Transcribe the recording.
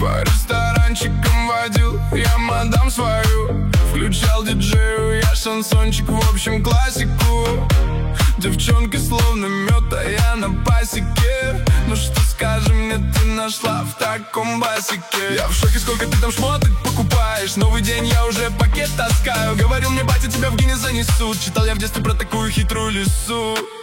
По ресторанчикам водил я мадам свою, включал диджею я шансончик, в общем классику. Девчонки словно мед, а я на пасеке. Ну что скажи мне, ты нашла в таком басике? Я в шоке, сколько ты там шмоток покупаешь. Новый день, я уже пакет таскаю. Говорил мне батя, тебя в Гиннес занесут. Читал я в детстве про такую хитрую лису.